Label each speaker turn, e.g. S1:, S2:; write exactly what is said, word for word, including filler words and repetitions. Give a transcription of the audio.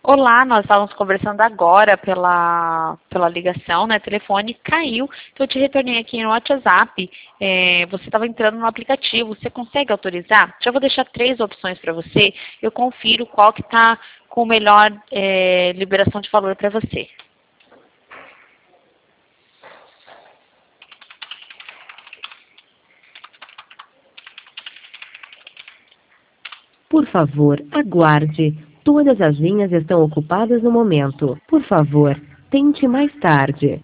S1: Olá, nós estávamos conversando agora pela, pela ligação, né? Telefone caiu, então eu te retornei aqui no WhatsApp. É, você estava entrando no aplicativo, você consegue autorizar? Já vou deixar três opções para você, eu confiro qual que está com melhor é, liberação de valor para você.
S2: Por favor, aguarde. Todas as linhas estão ocupadas no momento. Por favor, tente mais tarde.